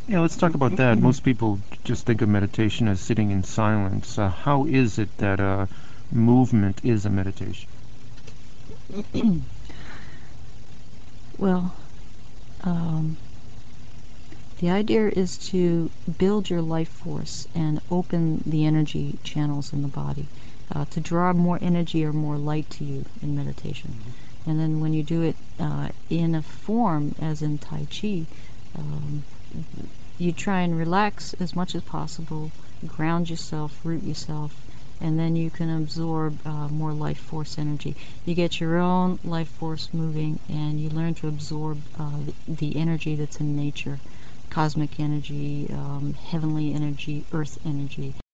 Yeah, let's talk about that. Most people just think of meditation as sitting in silence. How is it that movement is a meditation? Well, um, the idea is to build your life force and open the energy channels in the body to draw more energy or more light to you in meditation. And then when you do it in a form, as in Tai Chi, um, you try and relax as much as possible, ground yourself, root yourself, and then you can absorb more life force energy. You get your own life force moving, and you learn to absorb the energy that's in nature, cosmic energy, heavenly energy, earth energy.